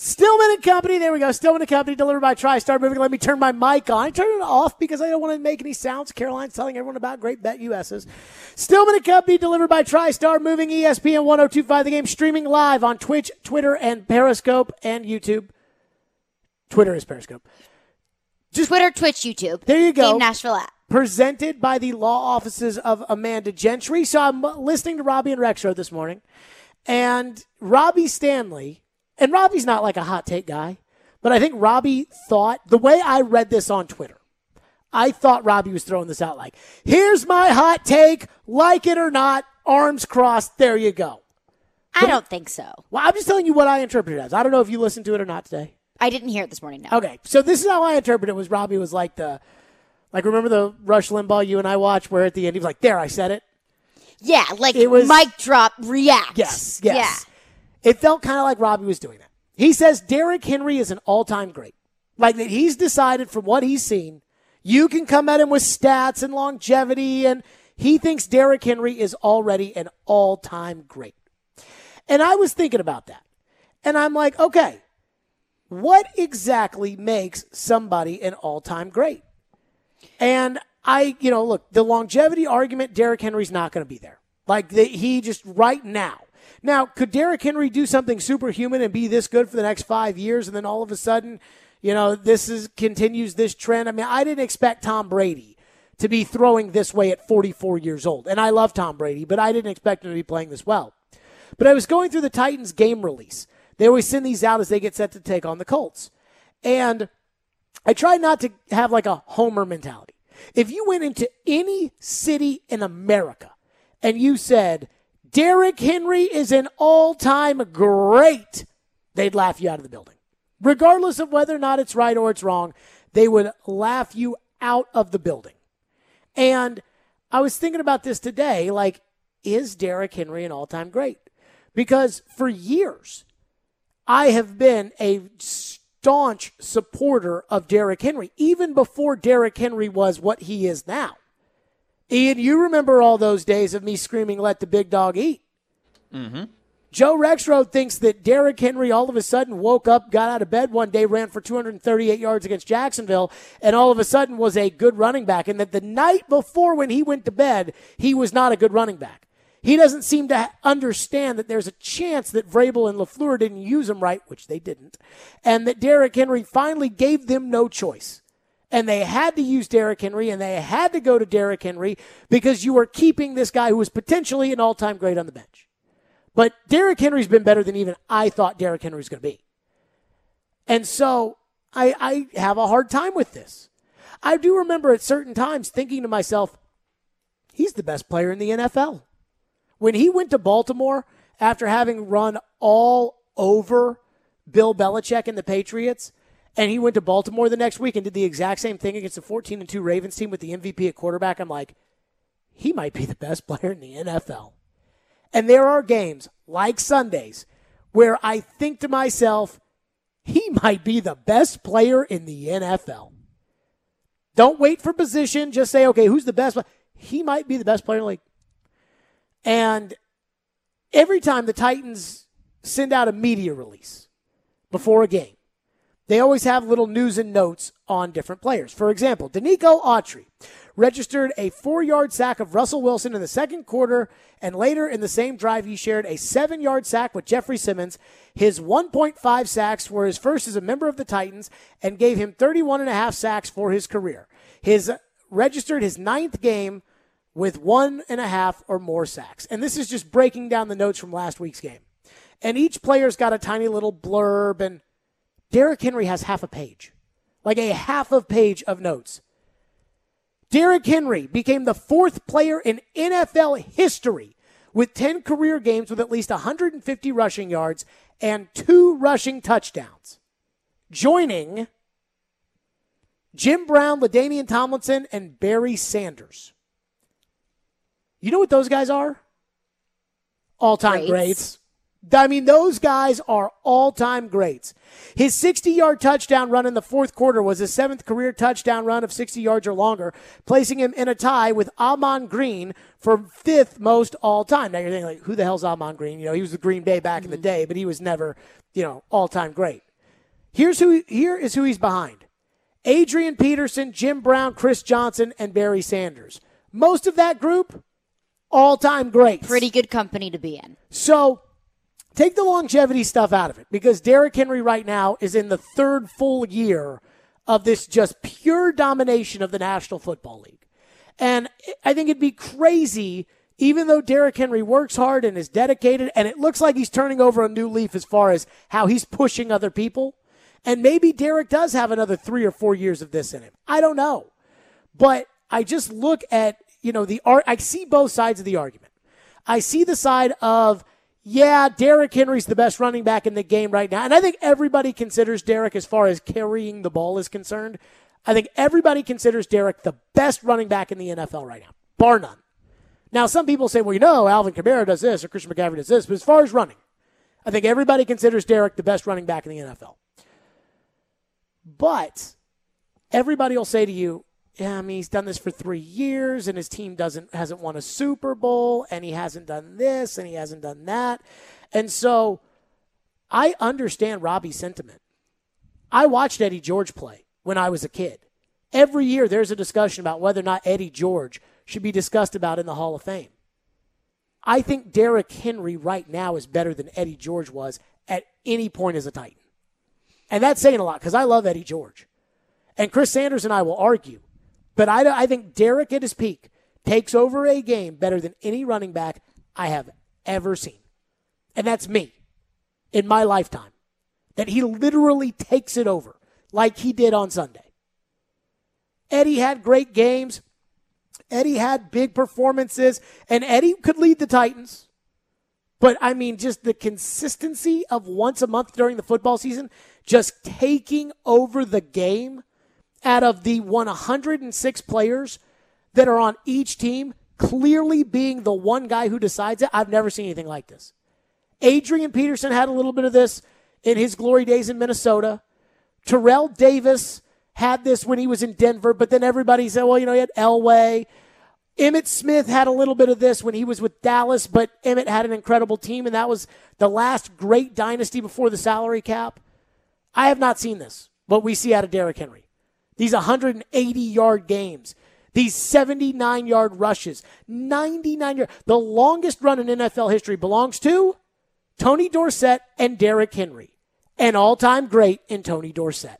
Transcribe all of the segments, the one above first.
Stillman and Company, there we go. Stillman and Company, delivered by TriStar Moving. Let me turn my mic on. I turned it off because I don't want to make any sounds. Caroline's telling everyone about great Bet US's. Stillman and Company, delivered by TriStar Moving, ESPN 1025 The Game, streaming live on Twitch, Twitter, and Periscope, and YouTube. Twitter is Periscope. Twitter, Twitch, YouTube. There you go. Game Nashville app. Presented by the law offices of Amanda Gentry. So I'm listening to Robbie and Rexroad this morning, and Robbie Stanley. And Robbie's not like a hot take guy, but I think Robbie thought, the way I read this on Twitter, I thought Robbie was throwing this out like, here's my hot take, like it or not, arms crossed, there you go. I don't think so. Well, I'm just telling you what I interpreted it as. I don't know if you listened to it or not today. I didn't hear it this morning, no. Okay, so this is how I interpreted it, was Robbie was like remember the Rush Limbaugh you and I watched where at the end he was like, there, I said it? Yeah, like it was, mic drop, react. Yes. Yeah. It felt kind of like Robbie was doing that. He says Derrick Henry is an all-time great. Like that he's decided from what he's seen, you can come at him with stats and longevity, and he thinks Derrick Henry is already an all-time great. And I was thinking about that. And I'm like, okay, what exactly makes somebody an all-time great? And look, the longevity argument, Derrick Henry's not going to be there. Like he just right now. Now, could Derrick Henry do something superhuman and be this good for the next 5 years, and then all of a sudden, continues this trend? I mean, I didn't expect Tom Brady to be throwing this way at 44 years old. And I love Tom Brady, but I didn't expect him to be playing this well. But I was going through the Titans game release. They always send these out as they get set to take on the Colts. And I try not to have like a homer mentality. If you went into any city in America and you said, Derrick Henry is an all-time great, they'd laugh you out of the building. Regardless of whether or not it's right or it's wrong, they would laugh you out of the building. And I was thinking about this today, like, is Derrick Henry an all-time great? Because for years, I have been a staunch supporter of Derrick Henry, even before Derrick Henry was what he is now. Ian, you remember all those days of me screaming, let the big dog eat. Mm-hmm. Joe Rexroad thinks that Derrick Henry all of a sudden woke up, got out of bed one day, ran for 238 yards against Jacksonville, and all of a sudden was a good running back, and that the night before when he went to bed, he was not a good running back. He doesn't seem to understand that there's a chance that Vrabel and LaFleur didn't use him right, which they didn't, and that Derrick Henry finally gave them no choice. And they had to use Derrick Henry, and they had to go to Derrick Henry because you were keeping this guy who was potentially an all-time great on the bench. But Derrick Henry's been better than even I thought Derrick Henry was going to be. And so I have a hard time with this. I do remember at certain times thinking to myself, he's the best player in the NFL. When he went to Baltimore after having run all over Bill Belichick and the Patriots, and he went to Baltimore the next week and did the exact same thing against the 14-2 Ravens team with the MVP at quarterback, I'm like, he might be the best player in the NFL. And there are games, like Sundays, where I think to myself, he might be the best player in the NFL. Don't wait for position. Just say, okay, who's the best? He might be the best player in the league. And every time the Titans send out a media release before a game, they always have little news and notes on different players. For example, Danico Autry registered a 4-yard sack of Russell Wilson in the second quarter, and later in the same drive, he shared a 7-yard sack with Jeffrey Simmons. His 1.5 sacks were his first as a member of the Titans and gave him 31.5 sacks for his career. Registered his 9th game with 1.5 or more sacks. And this is just breaking down the notes from last week's game. And each player's got a tiny little blurb, and Derrick Henry has half a page, like a half a page of notes. Derrick Henry became the 4th player in NFL history with 10 career games with at least 150 rushing yards and 2 rushing touchdowns, joining Jim Brown, LaDainian Tomlinson, and Barry Sanders. You know what those guys are? All-time greats. I mean, those guys are all-time greats. His 60-yard touchdown run in the fourth quarter was his 7th career touchdown run of 60 yards or longer, placing him in a tie with Ahman Green for 5th most all-time. Now you're thinking, like, who the hell's Ahman Green? You know, he was with Green Bay back in the day, but he was never, all-time great. Here is who he's behind. Adrian Peterson, Jim Brown, Chris Johnson, and Barry Sanders. Most of that group, all-time greats. Pretty good company to be in. So take the longevity stuff out of it, because Derrick Henry right now is in the third full year of this just pure domination of the National Football League. And I think it'd be crazy, even though Derrick Henry works hard and is dedicated, and it looks like he's turning over a new leaf as far as how he's pushing other people. And maybe Derrick does have another 3 or 4 years of this in him. I don't know. But I just look at, I see both sides of the argument. I see the side of, yeah, Derrick Henry's the best running back in the game right now. And I think everybody considers Derrick, as far as carrying the ball is concerned, I think everybody considers Derrick the best running back in the NFL right now, bar none. Now, some people say, well, Alvin Kamara does this or Christian McCaffrey does this. But as far as running, I think everybody considers Derrick the best running back in the NFL. But everybody will say to you, yeah, I mean, he's done this for 3 years and his team hasn't won a Super Bowl and he hasn't done this and he hasn't done that. And so I understand Robbie's sentiment. I watched Eddie George play when I was a kid. Every year there's a discussion about whether or not Eddie George should be discussed about in the Hall of Fame. I think Derrick Henry right now is better than Eddie George was at any point as a Titan. And that's saying a lot, because I love Eddie George. And Chris Sanders and I will argue. But I think Derrick at his peak takes over a game better than any running back I have ever seen. And that's me in my lifetime. That he literally takes it over like he did on Sunday. Eddie had great games. Eddie had big performances. And Eddie could lead the Titans. But, I mean, just the consistency of once a month during the football season, just taking over the game out of the 106 players that are on each team, clearly being the one guy who decides it. I've never seen anything like this. Adrian Peterson had a little bit of this in his glory days in Minnesota. Terrell Davis had this when he was in Denver, but then everybody said, well, he had Elway. Emmitt Smith had a little bit of this when he was with Dallas, but Emmitt had an incredible team, and that was the last great dynasty before the salary cap. I have not seen this, what we see out of Derrick Henry. These 180-yard games, these 79-yard rushes, 99-yard. The longest run in NFL history belongs to Tony Dorsett and Derrick Henry, an all-time great in Tony Dorsett.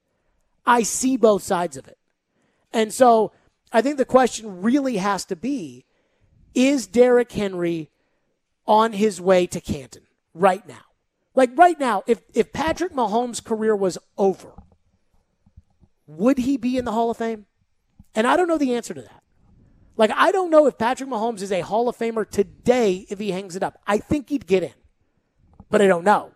I see both sides of it. And so I think the question really has to be, is Derrick Henry on his way to Canton right now? Like right now, if Patrick Mahomes' career was over, would he be in the Hall of Fame? And I don't know the answer to that. Like, I don't know if Patrick Mahomes is a Hall of Famer today if he hangs it up. I think he'd get in, but I don't know.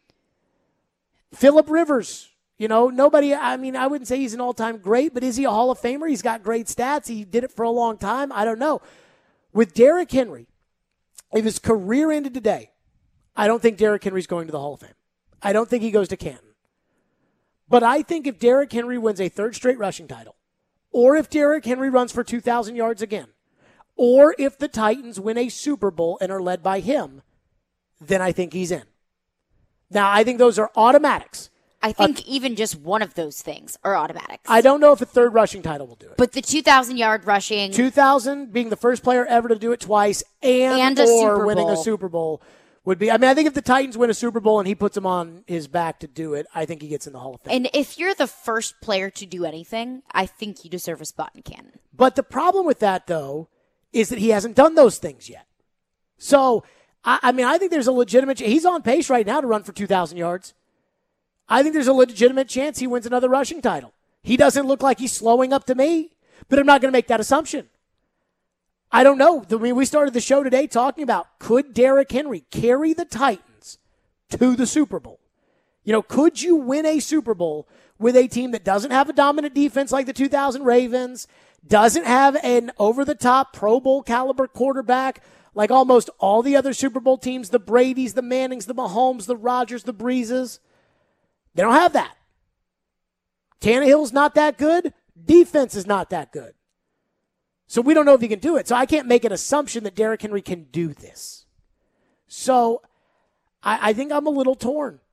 Phillip Rivers, nobody, I wouldn't say he's an all-time great, but is he a Hall of Famer? He's got great stats. He did it for a long time. I don't know. With Derrick Henry, if his career ended today, I don't think Derrick Henry's going to the Hall of Fame. I don't think he goes to Canton. But I think if Derrick Henry wins a third straight rushing title, or if Derrick Henry runs for 2,000 yards again, or if the Titans win a Super Bowl and are led by him, then I think he's in. Now, I think those are automatics. I think even just one of those things are automatics. I don't know if a third rushing title will do it. But the 2,000-yard rushing. 2,000 being the first player ever to do it twice and or winning a Super Bowl would be. I think if the Titans win a Super Bowl and he puts them on his back to do it, I think he gets in the Hall of Fame. And if you're the first player to do anything, I think you deserve a spot in Canton. But the problem with that, though, is that he hasn't done those things yet. So, I think there's a legitimate. He's on pace right now to run for 2,000 yards. I think there's a legitimate chance he wins another rushing title. He doesn't look like he's slowing up to me, but I'm not going to make that assumption. I don't know. We started the show today talking about, could Derrick Henry carry the Titans to the Super Bowl? Could you win a Super Bowl with a team that doesn't have a dominant defense like the 2000 Ravens, doesn't have an over-the-top Pro Bowl caliber quarterback like almost all the other Super Bowl teams, the Bradys, the Mannings, the Mahomes, the Rodgers, the Breezes? They don't have that. Tannehill's not that good. Defense is not that good. So we don't know if he can do it. So I can't make an assumption that Derrick Henry can do this. So I think I'm a little torn.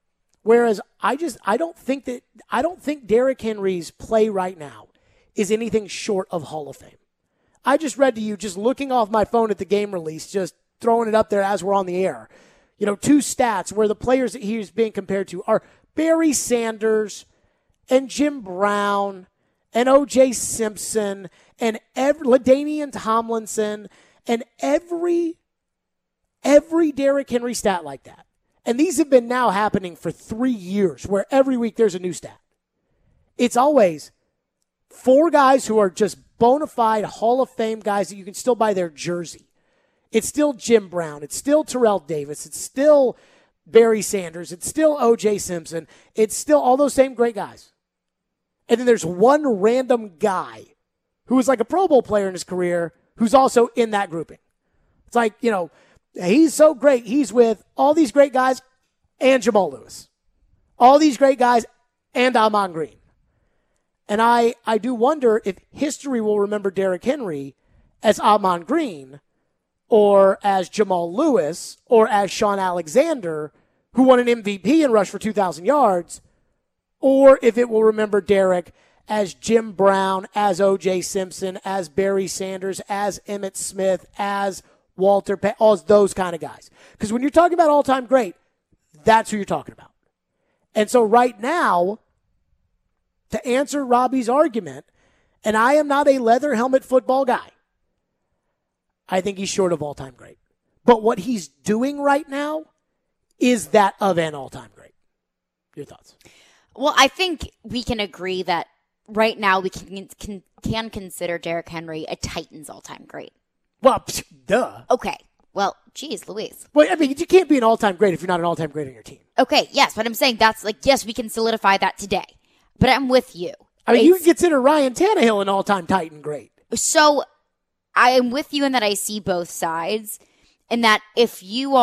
Whereas I don't think Derrick Henry's play right now is anything short of Hall of Fame. I just read to you, just looking off my phone at the game release, just throwing it up there as we're on the air. Two stats where the players that he's being compared to are Barry Sanders and Jim Brown and O.J. Simpson and LaDainian Tomlinson and every Derrick Henry stat like that. And these have been now happening for 3 years where every week there's a new stat. It's always 4 guys who are just bona fide Hall of Fame guys that you can still buy their jersey. It's still Jim Brown. It's still Terrell Davis. It's still Barry Sanders. It's still O.J. Simpson. It's still all those same great guys. And then there's one random guy who is like a Pro Bowl player in his career who's also in that grouping. It's like, he's so great. He's with all these great guys and Jamal Lewis. All these great guys and Ahman Green. And I do wonder if history will remember Derrick Henry as Ahman Green or as Jamal Lewis or as Sean Alexander, who won an MVP and rushed for 2,000 yards, or if it will remember Derrick as Jim Brown, as O.J. Simpson, as Barry Sanders, as Emmitt Smith, as Walter Payton, all those kind of guys. Because when you're talking about all-time great, that's who you're talking about. And so right now, to answer Robbie's argument, and I am not a leather helmet football guy, I think he's short of all-time great. But what he's doing right now is that of an all-time great. Your thoughts? Well, I think we can agree that right now we can consider Derrick Henry a Titans all-time great. Well, duh. Okay. Well, geez, Louise. Well, I mean, you can't be an all-time great if you're not an all-time great on your team. Okay, yes, but I'm saying that's like, yes, we can solidify that today. But I'm with you. I mean, you can consider Ryan Tannehill an all-time Titan great. So I am with you in that I see both sides, and that if you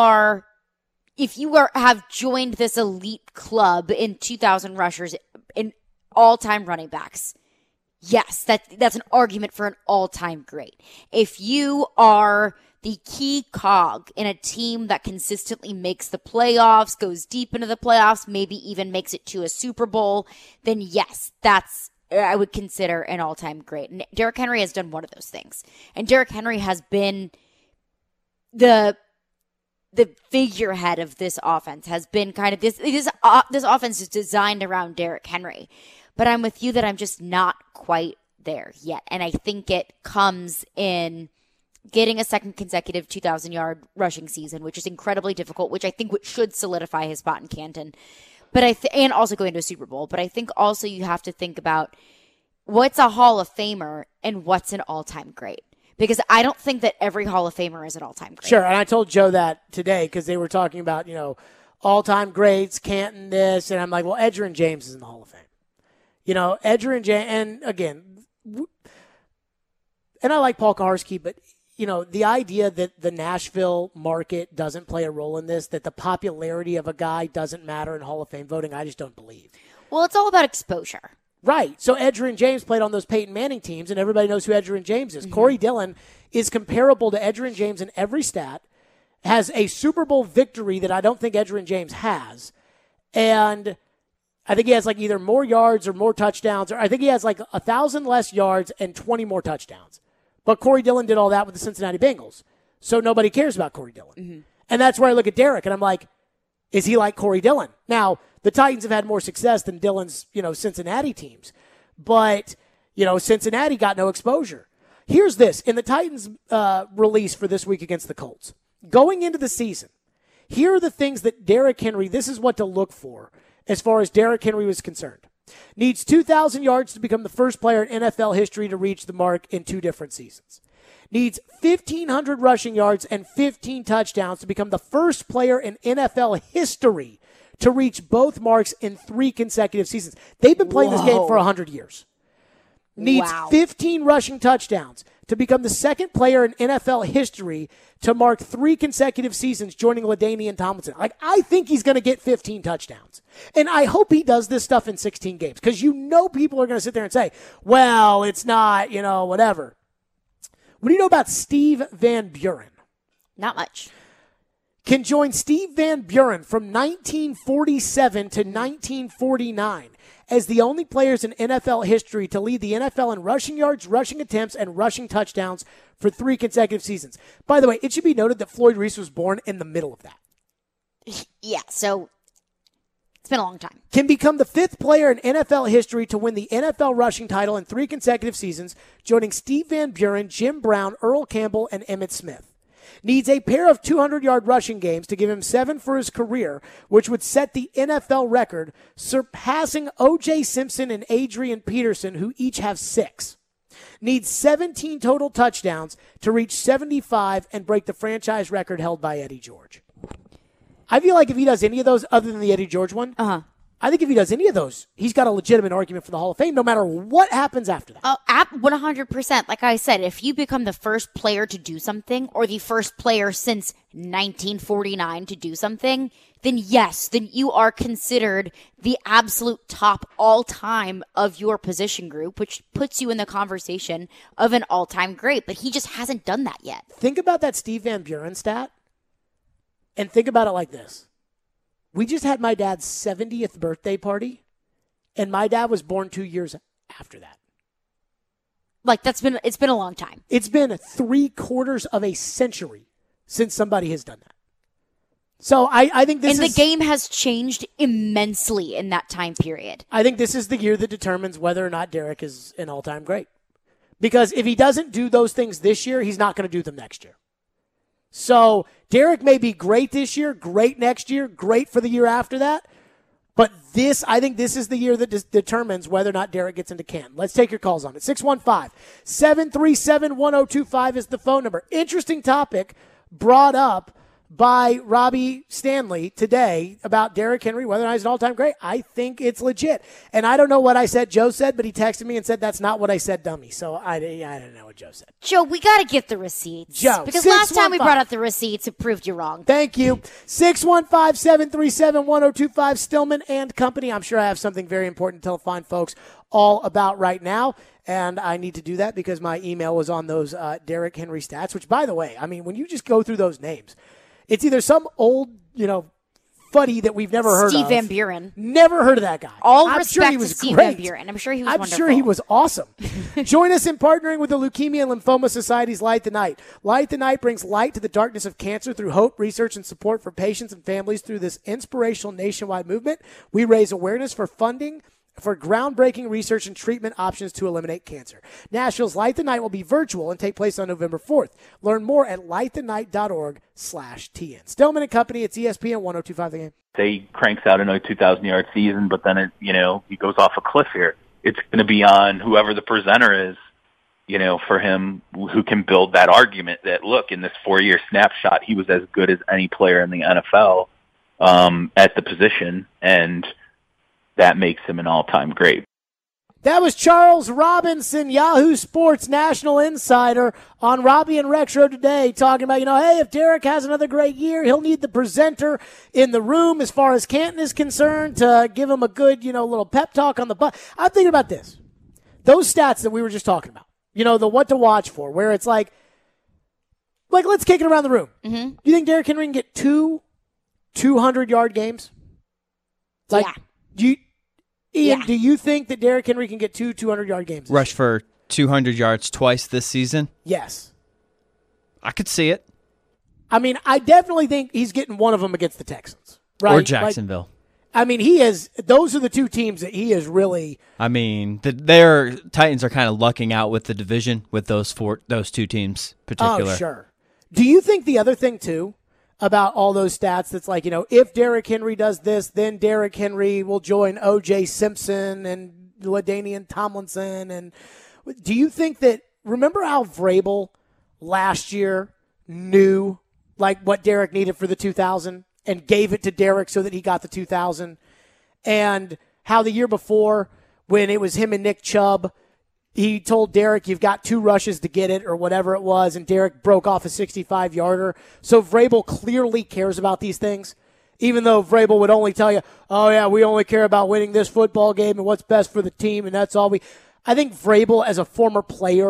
have joined this elite club in 2,000 rushers in all-time running backs, yes, that's an argument for an all-time great. If you are the key cog in a team that consistently makes the playoffs, goes deep into the playoffs, maybe even makes it to a Super Bowl, then yes, that's, I would consider an all-time great. And Derrick Henry has done one of those things. And Derrick Henry has been the figurehead of this offense, has been kind of this offense is designed around Derrick Henry. But I'm with you that I'm just not quite there yet. And I think it comes in getting a second consecutive 2,000-yard rushing season, which is incredibly difficult, which I think should solidify his spot in Canton. But and also going to a Super Bowl. But I think also you have to think about what's a Hall of Famer and what's an all-time great. Because I don't think that every Hall of Famer is an all-time great. Sure, and I told Joe that today because they were talking about, all-time greats, Canton this, and I'm like, well, Edgerrin James is in the Hall of Fame. Edgerrin James, and again, and I like Paul Kaharski, but, the idea that the Nashville market doesn't play a role in this, that the popularity of a guy doesn't matter in Hall of Fame voting, I just don't believe. Well, it's all about exposure. Right. So Edgerrin James played on those Peyton Manning teams, and everybody knows who Edgerrin James is. Mm-hmm. Corey Dillon is comparable to Edgerrin James in every stat, has a Super Bowl victory that I don't think Edgerrin James has, and I think he has like either more yards or more touchdowns, or I think he has like 1,000 less yards and 20 more touchdowns. But Corey Dillon did all that with the Cincinnati Bengals, so nobody cares about Corey Dillon. Mm-hmm. And that's where I look at Derrick, and I'm like, is he like Corey Dillon? Now, the Titans have had more success than Dillon's, Cincinnati teams. But, Cincinnati got no exposure. Here's this. In the Titans' release for this week against the Colts, going into the season, here are the things that Derrick Henry, this is what to look for as far as Derrick Henry was concerned. Needs 2,000 yards to become the first player in NFL history to reach the mark in 2 different seasons. Needs 1,500 rushing yards and 15 touchdowns to become the first player in NFL history to reach both marks in 3 consecutive seasons. They've been playing this game for 100 years. Needs 15 rushing touchdowns to become the second player in NFL history to mark 3 consecutive seasons, joining LaDainian Tomlinson. I think he's going to get 15 touchdowns. And I hope he does this stuff in 16 games, because people are going to sit there and say, well, it's not, whatever. What do you know about Steve Van Buren? Not much. can join Steve Van Buren from 1947 to 1949 as the only players in NFL history to lead the NFL in rushing yards, rushing attempts, and rushing touchdowns for 3 consecutive seasons. By the way, it should be noted that Floyd Reese was born in the middle of that. Yeah, so it's been a long time. Can become the 5th player in NFL history to win the NFL rushing title in 3 consecutive seasons, joining Steve Van Buren, Jim Brown, Earl Campbell, and Emmitt Smith. Needs a pair of 200-yard rushing games to give him 7 for his career, which would set the NFL record, surpassing O.J. Simpson and Adrian Peterson, who each have 6. Needs 17 total touchdowns to reach 75 and break the franchise record held by Eddie George. I feel like if he does any of those other than the Eddie George one, I think if he does any of those, he's got a legitimate argument for the Hall of Fame no matter what happens after that. Oh, 100%. Like I said, if you become the first player to do something or the first player since 1949 to do something, then yes, then you are considered the absolute top all-time of your position group, which puts you in the conversation of an all-time great. But he just hasn't done that yet. Think about that Steve Van Buren stat and think about it like this. We just had my dad's 70th birthday party, and my dad was born 2 years after that. Like, it's been a long time. It's been 3/4 of a century since somebody has done that. So I think this and the game has changed immensely in that time period. I think this is the year that determines whether or not Derek is an all-time great. Because if he doesn't do those things this year, he's not going to do them next year. So Derek may be great this year, great next year, great for the year after that. But I think this is the year that determines whether or not Derek gets into Canton. Let's take your calls on it. 615-737-1025 is the phone number. Interesting topic brought up by Robbie Stanley today about Derrick Henry, whether or not he's an all-time great. I think it's legit. And I don't know what I said Joe said, but he texted me and said that's not what I said, dummy. So I don't know what Joe said. Joe, we got to get the receipts. Joe, because last time we brought up the receipts, it proved you wrong. Thank you. 615-737-1025, Stillman and Company. I'm sure I have something very important to tell fine folks all about right now. And I need to do that because my email was on those Derrick Henry stats, which, by the way, I mean, when you just go through those names, it's either some old, fuddy that we've never heard of. Steve Van Buren. Never heard of that guy. I'm respect sure he was to Steve Van Buren. I'm sure he was wonderful. I'm sure he was awesome. Join us in partnering with the Leukemia and Lymphoma Society's Light the Night. Light the Night brings light to the darkness of cancer through hope, research, and support for patients and families. Through this inspirational nationwide movement, we raise awareness for funding for groundbreaking research and treatment options to eliminate cancer. Nashville's Light the Night will be virtual and take place on November 4th. Learn more at lightthenight.org/TN. Stillman and Company, it's ESPN 102.5 The Game. They cranks out another 2,000-yard season, but then he goes off a cliff here. It's going to be on whoever the presenter is, for him, who can build that argument that, look, in this 4-year snapshot, he was as good as any player in the NFL at the position, and that makes him an all-time great. That was Charles Robinson, Yahoo Sports national insider, on Robbie and Retro today, talking about, hey, if Derek has another great year, he'll need the presenter in the room as far as Canton is concerned to give him a good, little pep talk on the butt. I'm thinking about this. Those stats that we were just talking about, the what to watch for, where it's like let's kick it around the room. Mm-hmm. Do you think Derrick Henry can get 2 200-yard games? Yeah. Do you think that Derrick Henry can get 2 200-yard games? Rush for 200 yards twice this season? Yes. I could see it. I mean, I definitely think he's getting one of them against the Texans. Right? Or Jacksonville. Those are the two teams that he is really. I mean, their Titans are kind of lucking out with the division with those two teams particular. Oh, sure. Do you think the other thing, too, about all those stats that's like, if Derrick Henry does this, then Derrick Henry will join O.J. Simpson and LaDainian Tomlinson. And do you think that, remember how Vrabel last year knew what Derrick needed for the 2000 and gave it to Derrick so that he got the 2000? And how the year before, when it was him and Nick Chubb, he told Derrick, you've got 2 rushes to get it, or whatever it was, and Derrick broke off a 65-yarder. So Vrabel clearly cares about these things, even though Vrabel would only tell you, oh, yeah, we only care about winning this football game and what's best for the team, and that's all we. I think Vrabel, as a former player,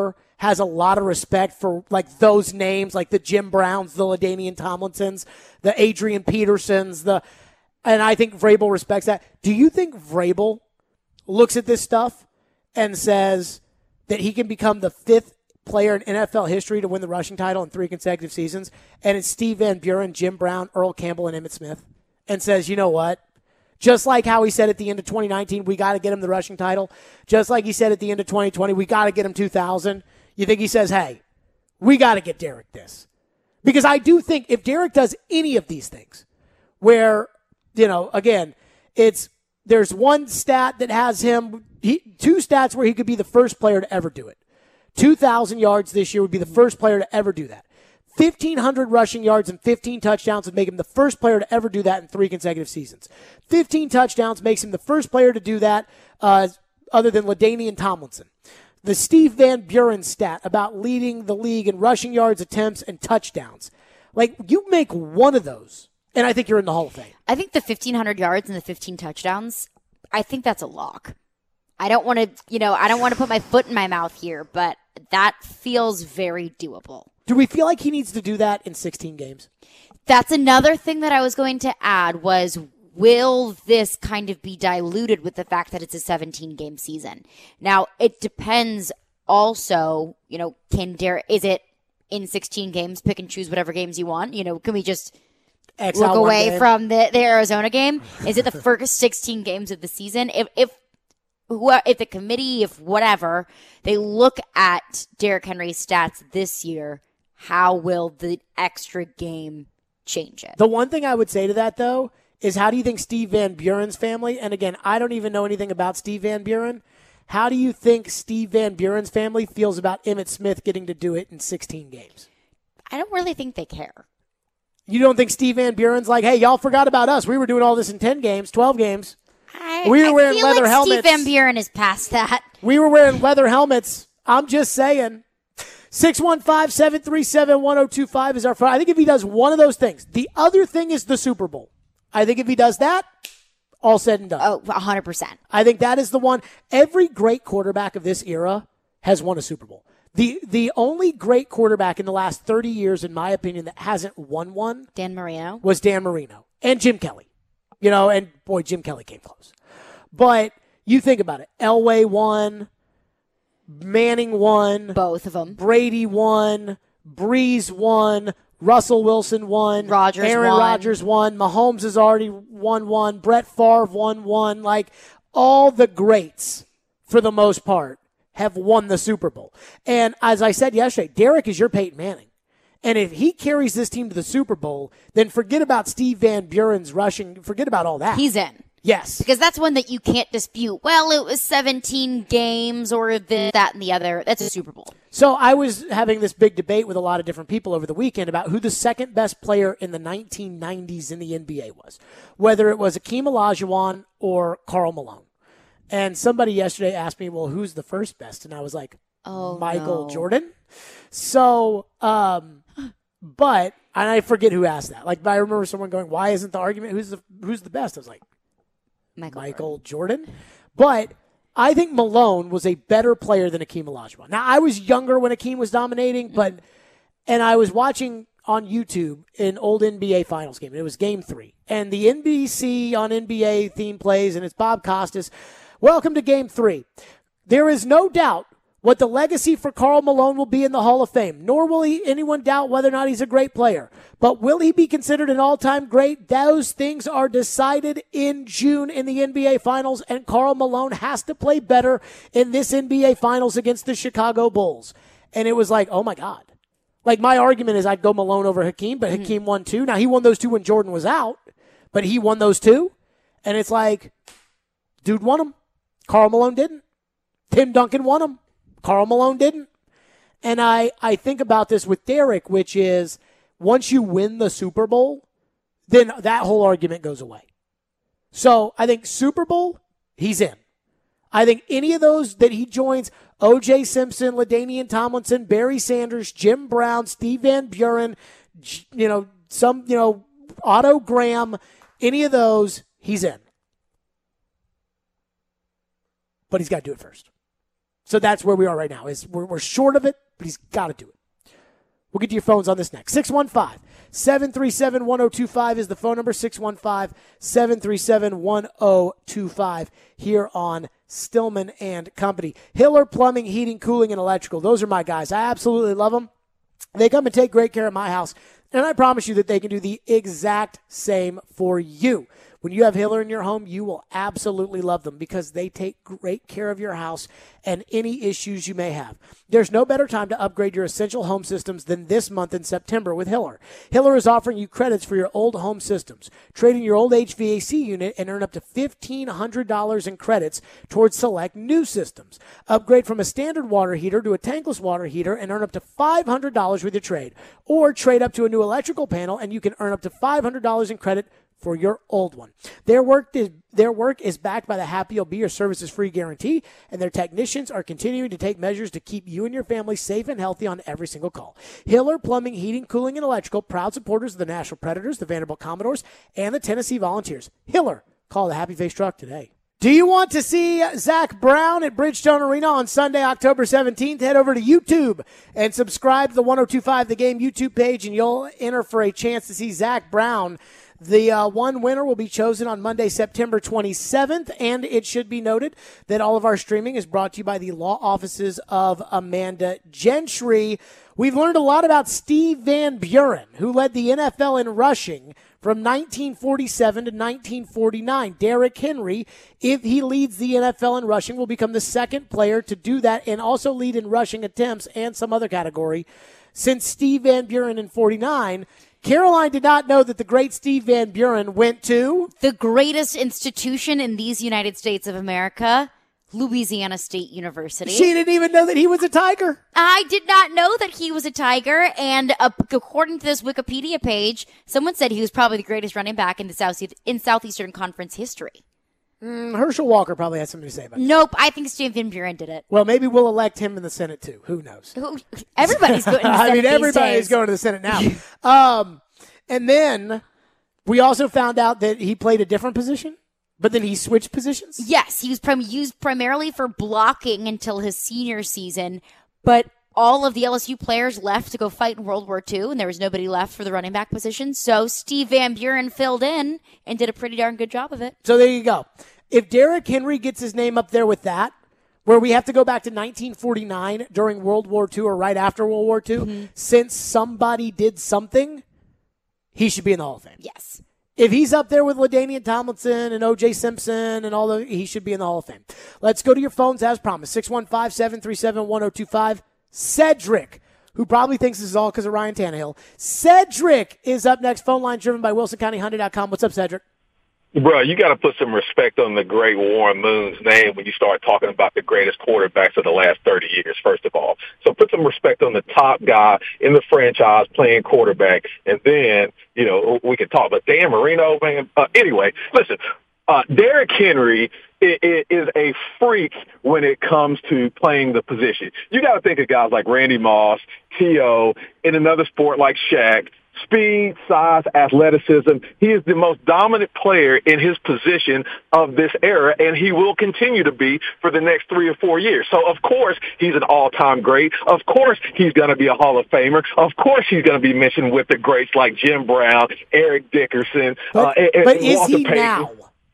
has a lot of respect for like those names, like the Jim Browns, the LaDainian Tomlinsons, the Adrian Petersons, and I think Vrabel respects that. Do you think Vrabel looks at this stuff and says that he can become the 5th player in NFL history to win the rushing title in 3 consecutive seasons, and it's Steve Van Buren, Jim Brown, Earl Campbell, and Emmitt Smith, and says, you know what? Just like how he said at the end of 2019, we got to get him the rushing title. Just like he said at the end of 2020, we got to get him 2,000. You think he says, hey, we got to get Derek this? Because I do think if Derek does any of these things where, again, there's one stat that has him, 2 stats where he could be the first player to ever do it. 2,000 yards this year would be the first player to ever do that. 1,500 rushing yards and 15 touchdowns would make him the first player to ever do that in 3 consecutive seasons. 15 touchdowns makes him the first player to do that other than LaDainian Tomlinson. The Steve Van Buren stat about leading the league in rushing yards, attempts, and touchdowns. Like, you make one of those, and I think you're in the Hall of Fame. I think the 1,500 yards and the 15 touchdowns, I think that's a lock. I don't want to put my foot in my mouth here, but that feels very doable. Do we feel like he needs to do that in 16 games? That's another thing that I was going to add was, will this kind of be diluted with the fact that it's a 17-game season? Now, it depends also, is it in 16 games, pick and choose whatever games you want? Can we just look away from the Arizona game? Is it the first 16 games of the season? If the committee, if whatever, they look at Derrick Henry's stats this year, how will the extra game change it? The one thing I would say to that, though, is how do you think Steve Van Buren's family, and again, I don't even know anything about Steve Van Buren, how do you think Steve Van Buren's family feels about Emmitt Smith getting to do it in 16 games? I don't really think they care. You don't think Steve Van Buren's like, hey, y'all forgot about us. We were doing all this in 10 games, 12 games. We were wearing leather helmets. Steve Van Buren is past that. We were wearing leather helmets. I'm just saying. 615-737-1025 is our phone. I think if he does one of those things. The other thing is the Super Bowl. I think if he does that, all said and done. Oh, 100%. I think that is the one. Every great quarterback of this era has won a Super Bowl. The only great quarterback in the last 30 years, in my opinion, that hasn't won one Dan Marino was Dan Marino and Jim Kelly. And boy, Jim Kelly came close. But you think about it. Elway won. Manning won. Both of them. Brady won. Breeze won. Russell Wilson won. Aaron Rodgers won. Mahomes has already won one. Brett Favre won one. Like, all the greats, for the most part, have won the Super Bowl. And as I said yesterday, Derek is your Peyton Manning. And if he carries this team to the Super Bowl, then forget about Steve Van Buren's rushing. Forget about all that. He's in. Yes. Because that's one that you can't dispute. Well, it was 17 games or this, that, and the other. That's a Super Bowl. So I was having this big debate with a lot of different people over the weekend about who the second best player in the 1990s in the NBA was, whether it was Akeem Olajuwon or Karl Malone. And somebody yesterday asked me, well, who's the first best? And I was like, Michael Jordan. So, but, and I forget who asked that. Like, I remember someone going, why isn't the argument, who's the best? I was like, Michael Jordan. But I think Malone was a better player than Akeem Olajuwon. Now, I was younger when Akeem was dominating, and I was watching on YouTube an old NBA Finals game. And it was Game 3. And the NBC on NBA theme plays, and it's Bob Costas. Welcome to Game 3. There is no doubt what the legacy for Karl Malone will be in the Hall of Fame, nor will anyone doubt whether or not he's a great player. But will he be considered an all-time great? Those things are decided in June in the NBA Finals, and Karl Malone has to play better in this NBA Finals against the Chicago Bulls. And it was like, oh my God. Like, my argument is I'd go Malone over Hakeem, but Hakeem won 2. Now, he won those 2 when Jordan was out, but he won those 2. And it's like, dude won them. Karl Malone didn't. Tim Duncan won them. Karl Malone didn't. And I think about this with Derek, which is once you win the Super Bowl, then that whole argument goes away. So I think Super Bowl, he's in. I think any of those that he joins, O.J. Simpson, LaDainian Tomlinson, Barry Sanders, Jim Brown, Steve Van Buren, Otto Graham, any of those, he's in. But he's got to do it first. So that's where we are right now. Is we're short of it but he's got to do it. We'll get to your phones on this next. 615-737-1025 is the phone number, 615-737-1025 here on Stillman and Company. Hiller Plumbing, Heating, Cooling, and Electrical. Those are my guys. I absolutely love them. They come and take great care of my house, and I promise you that they can do the exact same for you. When you have Hiller in your home, you will absolutely love them because they take great care of your house and any issues you may have. There's no better time to upgrade your essential home systems than this month in September with Hiller. Hiller is offering you credits for your old home systems. Trade in your old HVAC unit and earn up to $1,500 in credits towards select new systems. Upgrade from a standard water heater to a tankless water heater and earn up to $500 with your trade. Or trade up to a new electrical panel and you can earn up to $500 in credit for your old one. Their work is backed by the Happy You'll Be Your Services Free guarantee, and their technicians are continuing to take measures to keep you and your family safe and healthy on every single call. Hiller Plumbing, Heating, Cooling, and Electrical, proud supporters of the Nashville Predators, the Vanderbilt Commodores, and the Tennessee Volunteers. Hiller, call the Happy Face Truck today. Do you want to see Zach Brown at Bridgestone Arena on Sunday, October 17th? Head over to YouTube and subscribe to the 102.5 The Game YouTube page, and you'll enter for a chance to see Zach Brown. The one winner will be chosen on Monday, September 27th, and it should be noted that all of our streaming is brought to you by the law offices of Amanda Gentry. We've learned a lot about Steve Van Buren, who led the NFL in rushing from 1947 to 1949. Derrick Henry, if he leads the NFL in rushing, will become the second player to do that and also lead in rushing attempts and some other category since Steve Van Buren in 49. Caroline did not know that the great Steve Van Buren went to the greatest institution in these United States of America, Louisiana State University. She didn't even know that he was a Tiger. I did not know that he was a Tiger, and according to this Wikipedia page, someone said he was probably the greatest running back in Southeastern Conference history. Herschel Walker probably has something to say about it. Nope, I think Steve Van Buren did it. Well, maybe we'll elect him in the Senate, too. Who knows? Everybody's going to the Senate everybody's going to the Senate now. And then we also found out that he played a different position, but then he switched positions? Yes, he was used primarily for blocking until his senior season, but all of the LSU players left to go fight in World War II, and there was nobody left for the running back position. So Steve Van Buren filled in and did a pretty darn good job of it. So there you go. If Derrick Henry gets his name up there with that, where we have to go back to 1949 during World War II or right after World War II, since somebody did something, he should be in the Hall of Fame. Yes. If he's up there with LaDainian Tomlinson and O.J. Simpson and he should be in the Hall of Fame. Let's go to your phones as promised. 615-737-1025. Cedric, who probably thinks this is all because of Ryan Tannehill. Cedric is up next. Phone line driven by WilsonCountyHyundai.com. What's up, Cedric? Bro, you got to put some respect on the great Warren Moon's name when you start talking about the greatest quarterbacks of the last 30 years, first of all. So put some respect on the top guy in the franchise playing quarterback, and then, we can talk about Dan Marino, man. Anyway, listen, Derrick Henry is a freak when it comes to playing the position. You got to think of guys like Randy Moss, T.O., in another sport like Shaq. Speed, size, athleticism. He is the most dominant player in his position of this era, and he will continue to be for the next 3 or 4 years. So, of course, he's an all-time great. Of course, he's going to be a Hall of Famer. Of course, he's going to be mentioned with the greats like Jim Brown, Eric Dickerson, but is Walter he Payton. Now?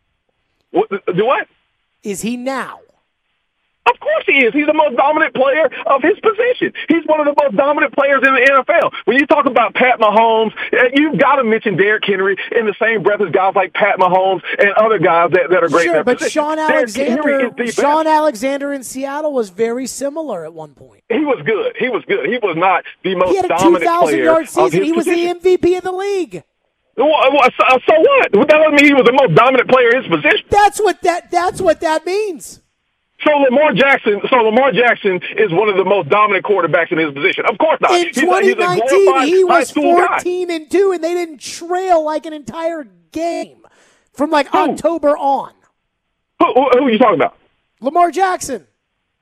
What? Is he now? Of course he is. He's the most dominant player of his position. He's one of the most dominant players in the NFL. When you talk about Pat Mahomes, you've got to mention Derrick Henry in the same breath as guys like Pat Mahomes and other guys that are great in their position. Sean Alexander in Seattle was very similar at one point. He was good. He was not the most dominant player. He had a 2,000-yard season. He was the MVP of the league. So what? That doesn't mean he was the most dominant player in his position. That's what that means. So Lamar Jackson is one of the most dominant quarterbacks in his position. Of course not. In 2019, he was 14-2, and they didn't trail like an entire game from October on. Who are you talking about? Lamar Jackson.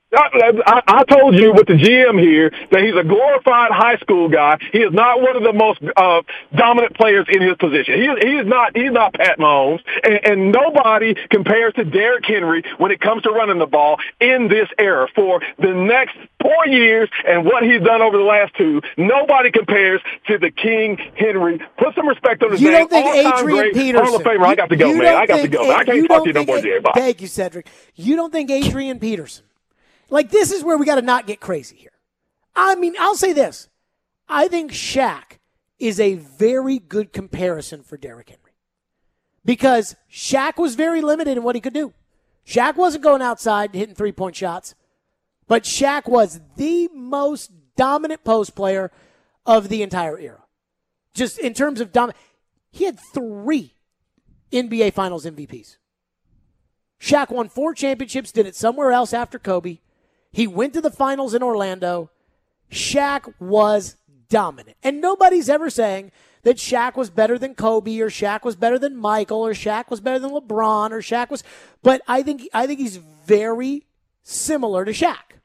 I told you with the GM here that he's a glorified high school guy. He is not one of the most dominant players in his position. He's not Pat Mahomes, and nobody compares to Derrick Henry when it comes to running the ball in this era. For the next 4 years and what he's done over the last 2, nobody compares to the King Henry. Put some respect on his name. You don't think All-time Adrian great Peterson? Hall of Famer. I got to go, man. I got to go. I can't talk to you no more, J-Bob. Thank you, Cedric. You don't think Adrian Peterson? Like, this is where we got to not get crazy here. I mean, I'll say this. I think Shaq is a very good comparison for Derrick Henry. Because Shaq was very limited in what he could do. Shaq wasn't going outside hitting three-point shots. But Shaq was the most dominant post player of the entire era. Just in terms of dominant. He had 3 NBA Finals MVPs. Shaq won 4 championships, did it somewhere else after Kobe. He went to the finals in Orlando. Shaq was dominant. And nobody's ever saying that Shaq was better than Kobe or Shaq was better than Michael or Shaq was better than LeBron or Shaq was, but I think he's very similar to Shaq.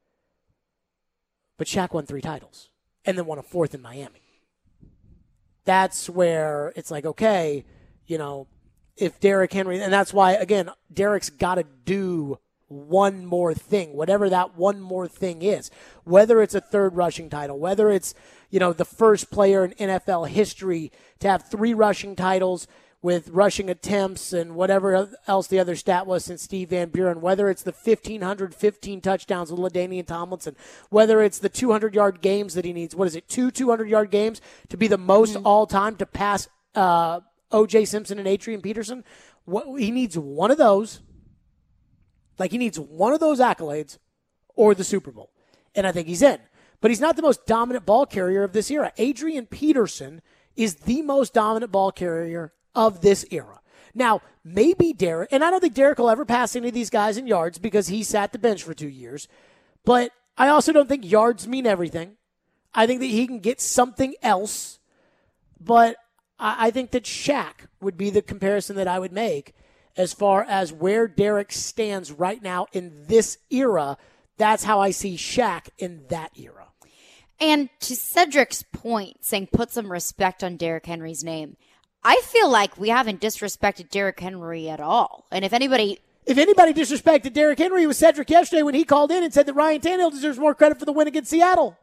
But Shaq won 3 titles and then won a 4th in Miami. That's where it's like, okay, you know, if Derrick Henry, and that's why, again, Derrick's got to do one more thing, whatever that one more thing is, whether it's a 3rd rushing title, whether it's, you know, the first player in NFL history to have 3 rushing titles with rushing attempts and whatever else the other stat was since Steve Van Buren, whether it's the 1,515 touchdowns with LaDainian Tomlinson, whether it's the 200-yard games that he needs, what is it, 2 200-yard games to be the most all-time to pass O.J. Simpson and Adrian Peterson. He needs one of those. Like, he needs one of those accolades or the Super Bowl. And I think he's in. But he's not the most dominant ball carrier of this era. Adrian Peterson is the most dominant ball carrier of this era. Now, maybe Derrick, and I don't think Derrick will ever pass any of these guys in yards because he sat the bench for 2 years. But I also don't think yards mean everything. I think that he can get something else. But I think that Shaq would be the comparison that I would make as far as where Derrick stands right now in this era. That's how I see Shaq in that era. And to Cedric's point, saying put some respect on Derrick Henry's name, I feel like we haven't disrespected Derrick Henry at all. And if anybody disrespected Derrick Henry, it was Cedric yesterday when he called in and said that Ryan Tannehill deserves more credit for the win against Seattle.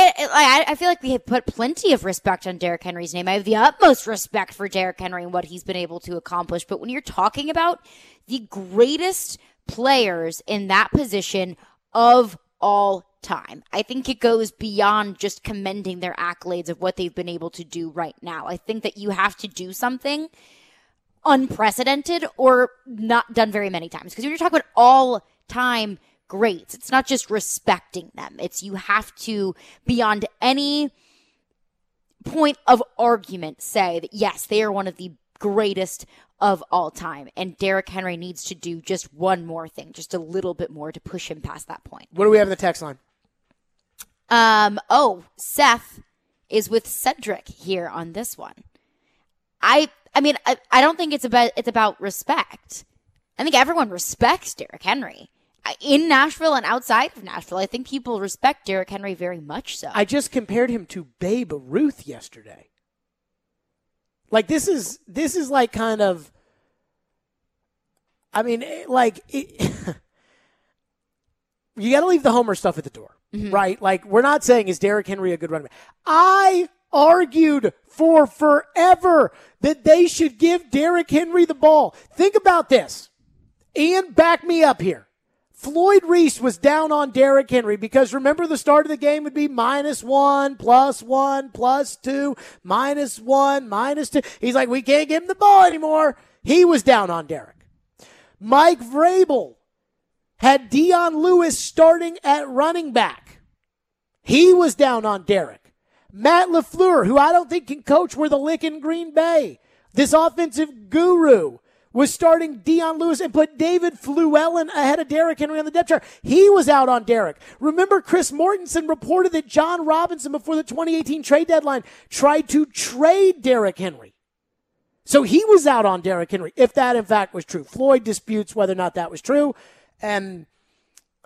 I feel like we have put plenty of respect on Derrick Henry's name. I have the utmost respect for Derrick Henry and what he's been able to accomplish. But when you're talking about the greatest players in that position of all time, I think it goes beyond just commending their accolades of what they've been able to do right now. I think that you have to do something unprecedented or not done very many times. Because when you're talking about all-time greats, it's not just respecting them. It's you have to, beyond any point of argument, say that, yes, they are one of the greatest of all time. And Derrick Henry needs to do just one more thing, just a little bit more to push him past that point. What do we have in the text line? Seth is with Cedric here on this one. I don't think it's about respect. I think everyone respects Derrick Henry. In Nashville and outside of Nashville, I think people respect Derrick Henry very much so. I just compared him to Babe Ruth yesterday. Like, this is like kind of, I mean, like, you got to leave the homer stuff at the door, right? Like, we're not saying, is Derrick Henry a good running back? I argued for forever that they should give Derrick Henry the ball. Think about this. Ian, back me up here. Floyd Reese was down on Derrick Henry because remember the start of the game would be -1, +1, +2, -1, -2. He's like, we can't give him the ball anymore. He was down on Derrick. Mike Vrabel had Dion Lewis starting at running back. He was down on Derrick. Matt LaFleur, who I don't think can coach worth a lick in Green Bay, this offensive guru, was starting Dion Lewis and put David Fluellen ahead of Derrick Henry on the depth chart. He was out on Derrick. Remember, Chris Mortensen reported that John Robinson, before the 2018 trade deadline, tried to trade Derrick Henry. So he was out on Derrick Henry, if that in fact was true. Floyd disputes whether or not that was true. And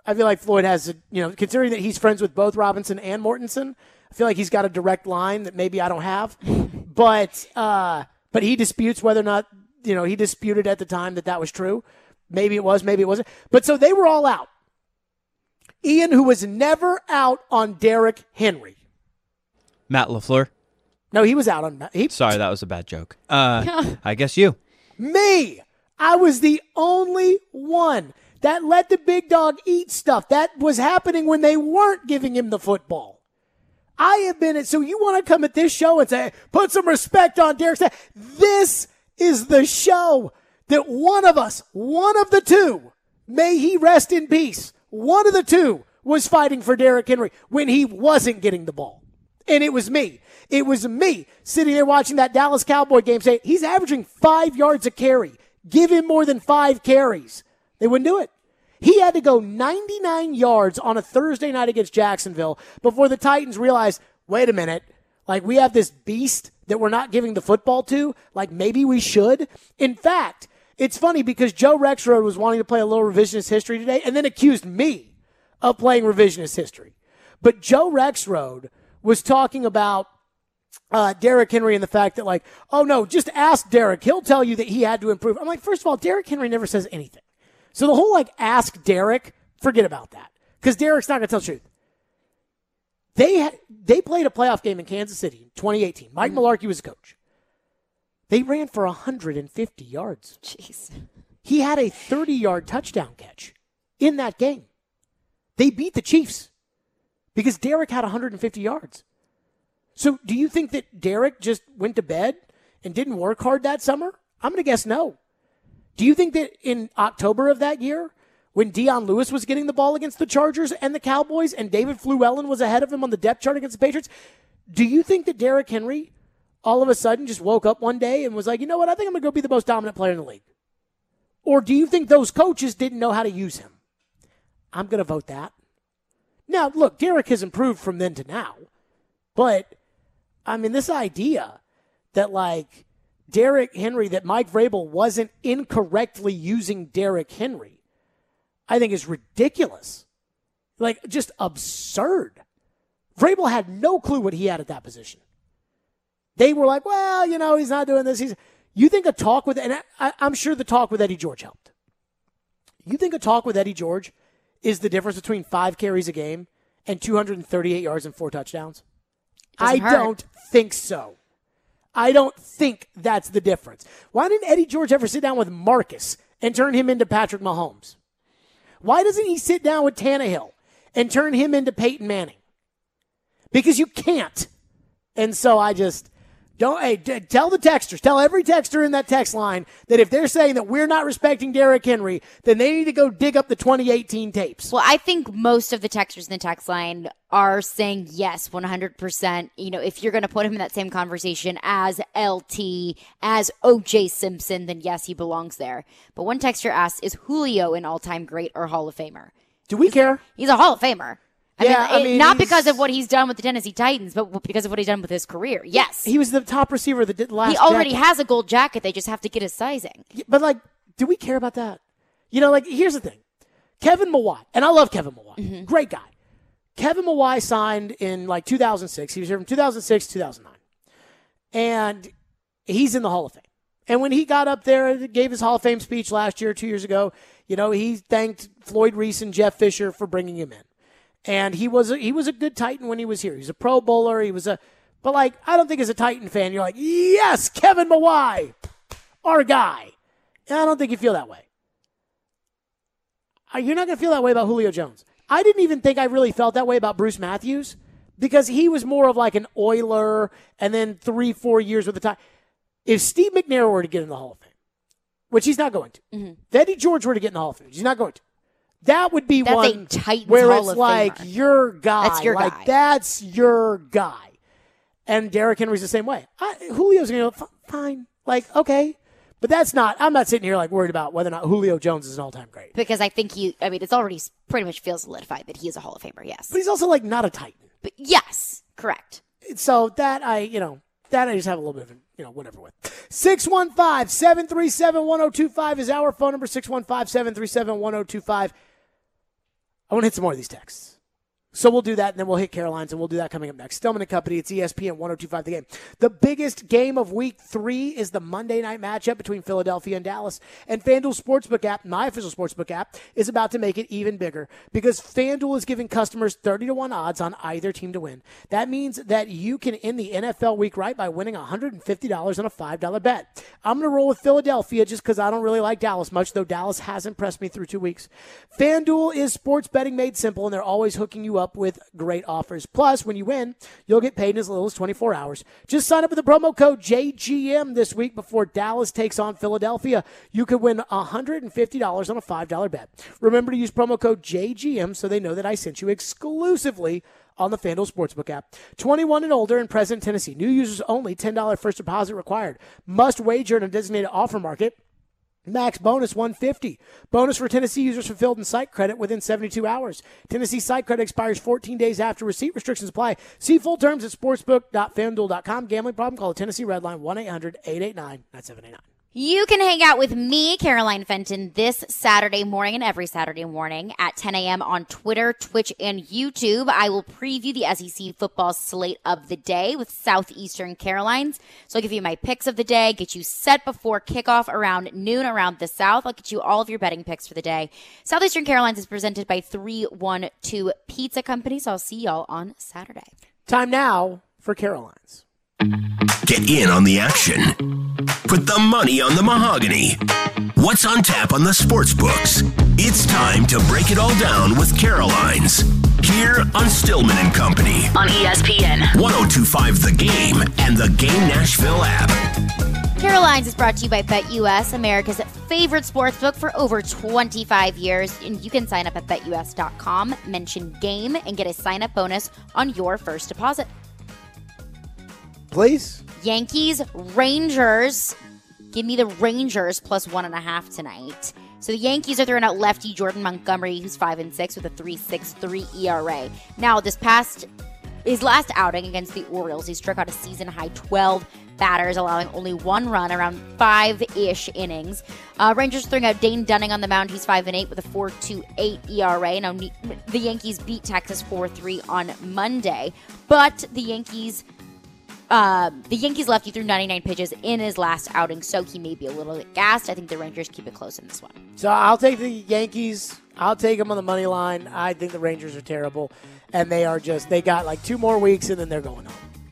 I feel like Floyd has, considering that he's friends with both Robinson and Mortensen, I feel like he's got a direct line that maybe I don't have. But he disputes whether or not, he disputed at the time that was true. Maybe it was, maybe it wasn't. But so they were all out. Ian, who was never out on Derrick Henry. Matt LaFleur. No, he was out on Matt. Sorry, that was a bad joke. I guess you. Me. I was the only one that let the big dog eat stuff. That was happening when they weren't giving him the football. I have been so you want to come at this show and say, put some respect on Derrick. This is the show that one of the two, may he rest in peace, one of the two was fighting for Derrick Henry when he wasn't getting the ball. And it was me. It was me sitting there watching that Dallas Cowboy game saying, he's averaging 5 yards a carry. Give him more than 5 carries. They wouldn't do it. He had to go 99 yards on a Thursday night against Jacksonville before the Titans realized, wait a minute, like we have this beast that we're not giving the football to, like maybe we should. In fact, it's funny because Joe Rexrode was wanting to play a little revisionist history today and then accused me of playing revisionist history. But Joe Rexrode was talking about Derrick Henry and the fact that, like, oh, no, just ask Derrick. He'll tell you that he had to improve. I'm like, first of all, Derrick Henry never says anything. So the whole, like, ask Derrick, forget about that. Because Derrick's not going to tell the truth. They played a playoff game in Kansas City in 2018. Mike Mularkey was the coach. They ran for 150 yards. Jeez. He had a 30-yard touchdown catch in that game. They beat the Chiefs because Derrick had 150 yards. So do you think that Derrick just went to bed and didn't work hard that summer? I'm going to guess no. Do you think that in October of that year, when Dion Lewis was getting the ball against the Chargers and the Cowboys and David Fluellen was ahead of him on the depth chart against the Patriots, do you think that Derrick Henry all of a sudden just woke up one day and was like, you know what, I think I'm going to go be the most dominant player in the league? Or do you think those coaches didn't know how to use him? I'm going to vote that. Now, look, Derrick has improved from then to now. But, I mean, this idea that, like, Derrick Henry, that Mike Vrabel wasn't incorrectly using Derrick Henry, I think is ridiculous. Like, just absurd. Vrabel had no clue what he had at that position. They were like, well, you know, he's not doing this. You think a talk with, and I'm sure the talk with Eddie George helped. You think a talk with Eddie George is the difference between 5 carries a game and 238 yards and 4 touchdowns? I don't think so. I don't think that's the difference. Why didn't Eddie George ever sit down with Marcus and turn him into Patrick Mahomes? Why doesn't he sit down with Tannehill and turn him into Peyton Manning? Because you can't. And so I just don't. Hey, tell the texters, tell every texter in that text line that if they're saying that we're not respecting Derrick Henry, then they need to go dig up the 2018 tapes. Well, I think most of the texters in the text line are saying yes, 100%. You know, if you're going to put him in that same conversation as LT, as OJ Simpson, then yes, he belongs there. But one texter asks, is Julio an all-time great or Hall of Famer? Do we care? He's a Hall of Famer. I mean, not because of what he's done with the Tennessee Titans, but because of what he's done with his career. Yes. He was the top receiver that last He already decade. has a gold jacket. They just have to get his sizing. But, like, do we care about that? You know, like, here's the thing. Kevin Mawai, and I love Kevin Mawai. Great guy. Kevin Mawai signed in, like, 2006. He was here from 2006 to 2009. And he's in the Hall of Fame. And when he got up there and gave his Hall of Fame speech last year, 2 years ago, you know, he thanked Floyd Reese and Jeff Fisher for bringing him in. And he was a good Titan when he was here. He was a Pro Bowler. But, like, I don't think as a Titan fan, you're like, yes, Kevin Mawai, our guy. And I don't think you feel that way. You're not going to feel that way about Julio Jones. I didn't even think I really felt that way about Bruce Matthews because he was more of like an Oiler and then 3-4 years with the Titans. If Steve McNair were to get in the Hall of Fame, which he's not going to, if Eddie George were to get in the Hall of Fame, he's not going to. That would be That's one a Titans where Hall it's of like Famer. your guy. That's your like, guy. That's your guy. And Derrick Henry's the same way. Julio's going to go, fine. Like, okay. But I'm not sitting here like worried about whether or not Julio Jones is an all-time great. Because I think it's already pretty much feels solidified that he is a Hall of Famer, yes. But he's also like not a Titan. But yes, correct. So that I just have a little bit of, whatever with. 615-737-1025 is our phone number, 615-737-1025. I want to hit some more of these texts. So we'll do that, and then we'll hit Caroline's, and we'll do that coming up next. Stillman & Company, it's ESPN 102.5 The Game. The biggest game of Week 3 is the Monday night matchup between Philadelphia and Dallas. And FanDuel Sportsbook app, my official sportsbook app, is about to make it even bigger because FanDuel is giving customers 30-1 odds on either team to win. That means that you can end the NFL week right by winning $150 on a $5 bet. I'm going to roll with Philadelphia just because I don't really like Dallas much, though Dallas has impressed me through 2 weeks. FanDuel is sports betting made simple, and they're always hooking you up with great offers. Plus, when you win, you'll get paid in as little as 24 hours. Just sign up with the promo code JGM this week before Dallas takes on Philadelphia. You could win $150 on a $5 bet. Remember to use promo code JGM so they know that I sent you exclusively on the FanDuel Sportsbook app. 21 and older and present in Tennessee. New users only. $10 first deposit required. Must wager in a designated offer market. Max bonus $150. Bonus for Tennessee users fulfilled in site credit within 72 hours. Tennessee site credit expires 14 days after receipt. Restrictions apply. See full terms at sportsbook.fanduel.com. Gambling problem? Call the Tennessee Red Line 1-800-889-9789. You can hang out with me, Caroline Fenton, this Saturday morning and every Saturday morning at 10 a.m. on Twitter, Twitch, and YouTube. I will preview the SEC football slate of the day with Southeastern Carolines. So I'll give you my picks of the day, get you set before kickoff around noon around the South. I'll get you all of your betting picks for the day. Southeastern Carolines is presented by 312 Pizza Company, so I'll see y'all on Saturday. Time now for Carolines. Get in on the action. Put the money on the mahogany. What's on tap on the sports books? It's time to break it all down with Caroline's. Here on Stillman & Company. On ESPN 102.5 The Game and the Game Nashville app. Caroline's is brought to you by BetUS, America's favorite sportsbook for over 25 years. And you can sign up at BetUS.com, mention GAME, and get a sign-up bonus on your first deposit. Please. Yankees, Rangers. Give me the Rangers plus 1.5 tonight. So the Yankees are throwing out lefty Jordan Montgomery, who's 5-6 with a 3.63 ERA. Now, his last outing against the Orioles, he struck out a season-high 12 batters, allowing only 1 run around 5-ish innings. Rangers throwing out Dane Dunning on the mound. He's 5-8 with a 4.28 ERA. Now, the Yankees beat Texas 4-3 on Monday, but the Yankees lefty threw 99 pitches in his last outing, so he may be a little bit gassed. I think the Rangers keep it close in this one. So I'll take the Yankees. I'll take them on the money line. I think the Rangers are terrible, and they got like 2 more weeks, and then they're going home.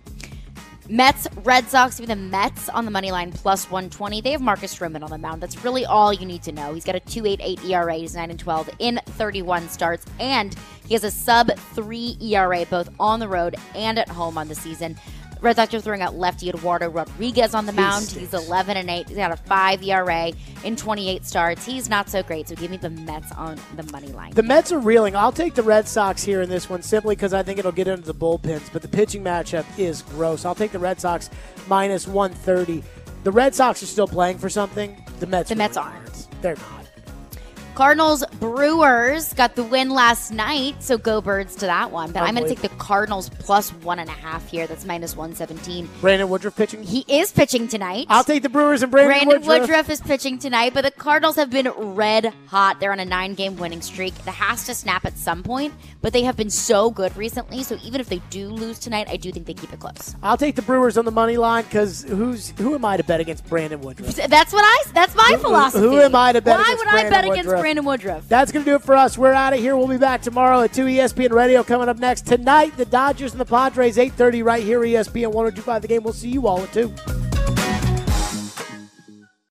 Mets, Red Sox, give me the Mets on the money line plus 120. They have Marcus Stroman on the mound. That's really all you need to know. He's got a 2.88 ERA. He's 9-12 in 31 starts, and he has a sub-3 ERA both on the road and at home on the season. Red Sox are throwing out lefty Eduardo Rodriguez on the mound. He's 11-8. He's got a 5 ERA in 28 starts. He's not so great, so give me the Mets on the money line. The Mets are reeling. I'll take the Red Sox here in this one simply because I think it'll get into the bullpens, but the pitching matchup is gross. I'll take the Red Sox minus 130. The Red Sox are still playing for something. The Mets aren't. They're not. Cardinals, Brewers got the win last night, so go Birds to that one. But I'm going to take the Cardinals plus 1.5 here. That's minus 117. Brandon Woodruff pitching? He is pitching tonight. I'll take the Brewers and Brandon Woodruff is pitching tonight, but the Cardinals have been red hot. They're on a 9-game winning streak. It has to snap at some point, but they have been so good recently, so even if they do lose tonight, I do think they keep it close. I'll take the Brewers on the money line because who am I to bet against Brandon Woodruff? That's my philosophy. Who am I to bet against Brandon Woodruff? Why would I bet against Brandon Woodruff? That's going to do it for us. We're out of here. We'll be back tomorrow at 2 ESPN Radio. Coming up next tonight, the Dodgers and the Padres, 8:30 right here, ESPN 102.5 The Game. We'll see you all at 2.